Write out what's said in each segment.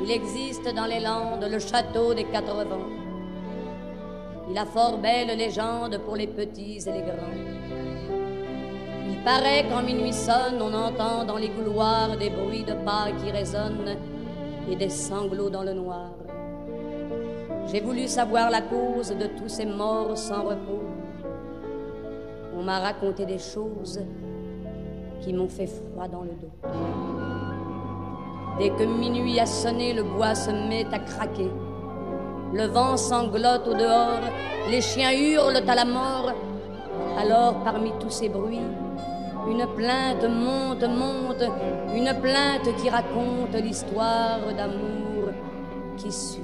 Il existe dans les Landes le château des 4 vents. Il a fort belle légende pour les petits et les grands. Il paraît quand minuit sonne, on entend dans les couloirs des bruits de pas qui résonnent et des sanglots dans le noir. J'ai voulu savoir la cause de tous ces morts sans repos. On m'a raconté des choses qui m'ont fait froid dans le dos. Dès que minuit a sonné, le bois se met à craquer. Le vent sanglote au dehors, les chiens hurlent à la mort. Alors, parmi tous ces bruits, une plainte monte, monte, une plainte qui raconte l'histoire d'amour qui suit.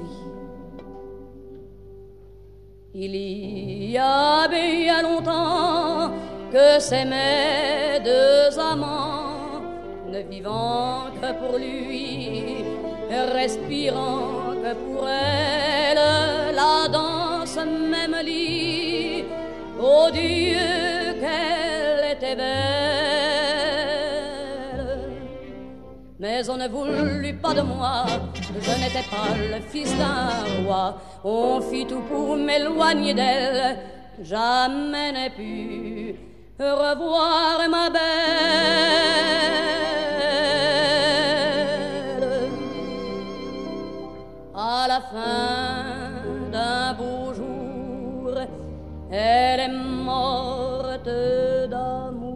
Il y a bien longtemps que s'aimaient 2 amants, ne vivant que pour lui, respirant que pour elle, la danse même lit. Oh Dieu, qu'elle était belle! Mais on ne voulut pas de moi, je n'étais pas le fils d'un roi. On fit tout pour m'éloigner d'elle, jamais n'ai pu revoir ma belle. À la fin d'un beau jour, elle est morte d'amour.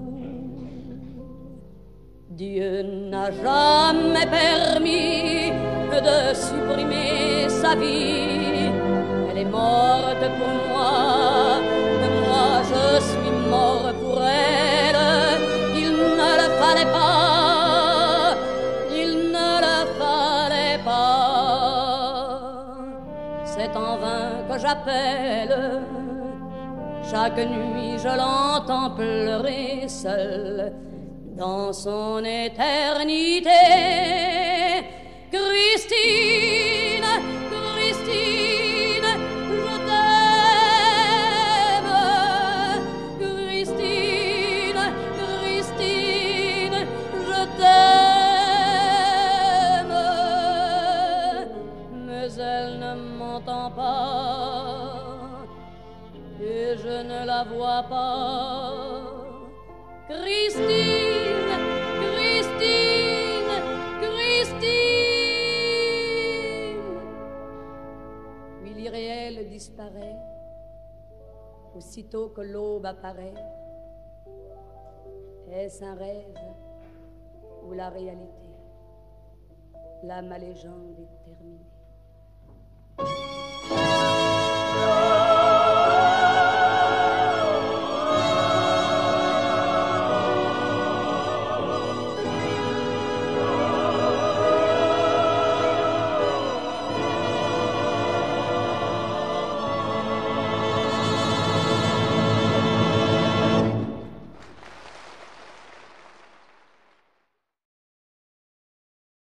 Dieu n'a jamais permis de supprimer sa vie. Elle est morte pour moi, moi je suis mort pour elle. Il ne le fallait pas, il ne le fallait pas. C'est en vain que j'appelle, chaque nuit je l'entends pleurer seule dans son éternité. Christine, Christine, je t'aime. Christine, Christine, je t'aime. Mais elle ne m'entend pas et je ne la vois pas. Christine, Christine, Christine. Puis l'irréel disparaît, aussitôt que l'aube apparaît. Est-ce un rêve ou la réalité? Là, ma légende est terminée.